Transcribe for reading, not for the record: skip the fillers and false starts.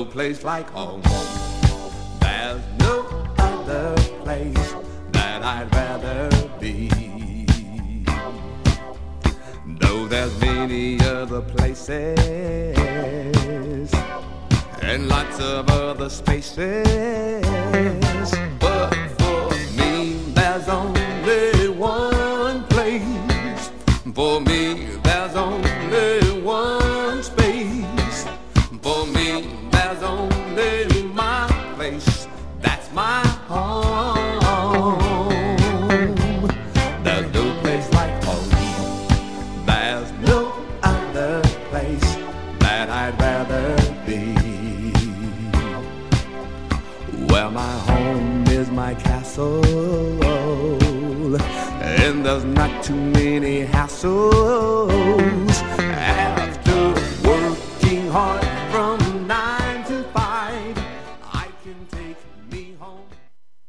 place like home. There's no other place that I'd rather be. Though there's many other places and lots of other spaces, but for me there's only one place. For me there's only one space. For me there's only my place. That's my home. There's no place like home. There's no other place that I'd rather be. Well, my home is my castle, and there's not too many hassles.